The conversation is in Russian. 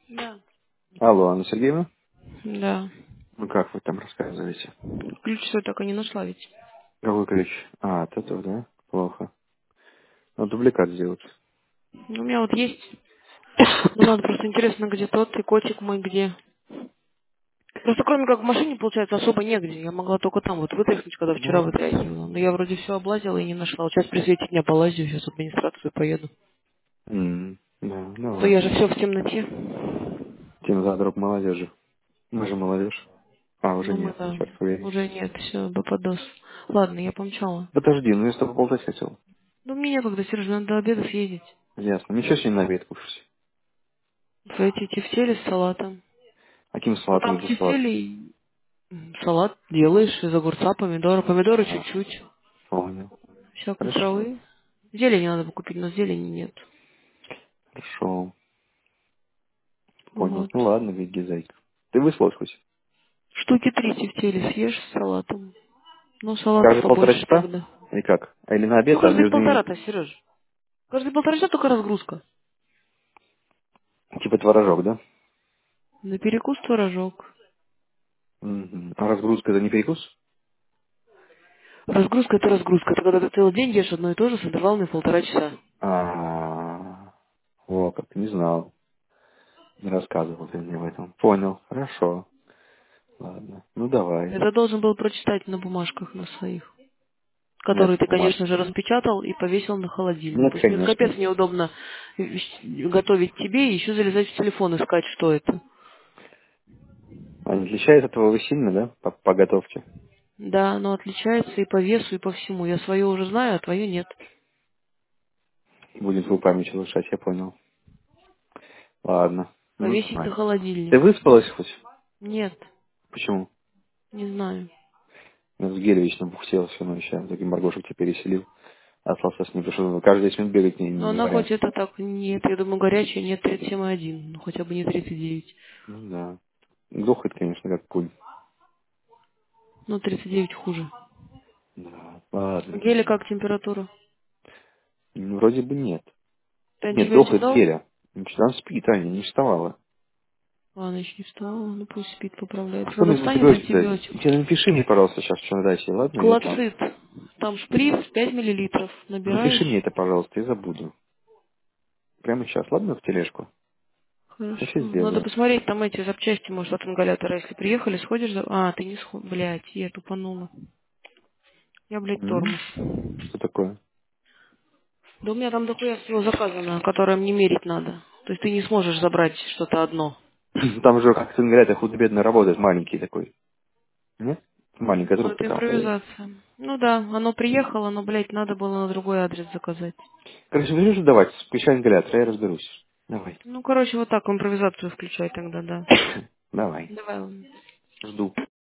Да. Алло, Анна Сергеевна? Да. Ну как вы там рассказываете? Ключ свой так и не нашла ведь. Какой ключ? А, от этого, да? Плохо. Ну, дубликат сделать. Ну, у меня вот есть. Ну, надо просто интересно, где тот и котик мой где. Просто кроме как в машине, получается, особо негде. Я могла только там вот вытряхнуть, когда вчера Ну, вытряхивала. Но я вроде все облазила и не нашла. Вот сейчас при свете дня полазю, сейчас в администрацию поеду. да, То я давай. же все в темноте. Тем за друг молодежи. Мы же молодежь. А, уже Ну, нет, мы-то черт побери. уже нет, все, бападос. Ладно, я помчала. Подожди, ну я с тобой болтать хотел. Ну, мне некогда, Сереж, надо до обеда съездить. Ясно. Ничего сегодня на обед кушать. Эти тефтели с салатом. А каким Ну, салатом там это салат? тефтели. Салат делаешь из огурца, помидора. Помидоры А, чуть-чуть. понял. Всякой Хорошо. травы. Зелени надо бы купить, но зелени нет. Хорошо. Понял. Вот. Ну ладно, ведь зайка. Ты выслал хоть? Штуки 3 тефтели съешь с салатом. Ну, салатов Каждые полтора побольше часа? тогда. Или как? А или на Ну, обед, а каждые между ними полтора-то, Сереж. Каждые полтора часа только разгрузка. типа творожок, да? На перекус творожок. Мгм. А разгрузка это не перекус? Разгрузка это разгрузка. Это когда ты целый день ешь одно и то же с интервалами в полтора часа. А, о, как не знал. Не рассказывал ты мне об этом. Понял. Хорошо. Ладно. Ну давай. Это должен был прочитать на бумажках на своих. Нет, Которые ты, бумаг. конечно же, распечатал и повесил на холодильник. Нет, Потому что мне конечно. капец неудобно готовить тебе и еще залезать в телефон искать, что это. А не отличается от твоего сильно, да? По готовке. Да, оно отличается и по весу, и по всему. Я свое уже знаю, а твое нет. Будет твою память улучшать, я понял. Ладно. Ну Повесить на давай. Ты холодильник. выспалась хоть? Нет, Почему? не знаю. Ну, Геля вечно бухтел всю ночь, я таки Маргошек тебя переселил. Остался с ним, потому что каждый 10 минут бегать Но не она хоть вариант. это так, нет, я думаю, горячая, нет 37,1. Ну, хотя бы не 39. Ну да. Дохает, конечно, как куль. Ну, 39 хуже. Да. У Ладно. Гели как температура? Ну, вроде бы нет. Ты Нет, антибиотик дохает дал? Геля. Она спит, Аня, не вставала. А, она еще не встала, ну пусть спит, А поправляется. что Когда мне за встанет, антибиотик-то? антибиотик. Тебе напиши мне, пожалуйста, сейчас, что надо тебе, ладно? Я там. Клоцит. Там шприц 5 миллилитров. Напиши мне Набираешь. это, пожалуйста, я забуду. Прямо сейчас, ладно, в тележку? Я Хорошо. сейчас Надо сделаю. посмотреть там эти запчасти, может, от ингалятора. Если приехали, сходишь за... А, ты не сходишь. Блядь, я тупанула. Я, блядь, М? тормоз. Что такое? Да у меня там дохуя всего заказано, которое мне мерить надо. То есть ты не сможешь забрать что-то одно. Там же, как сын говорят, худо-бедно работает, маленький такой. Нет? Маленькая Ну, трубка это там ходит. импровизация. Ну да, оно приехало, но, блядь, надо было на другой адрес заказать. Короче, будешь давать, включай ингалятор, я разберусь. Давай. Ну, короче, вот так импровизацию включай тогда, да. Давай. Давай, ладно. Жду.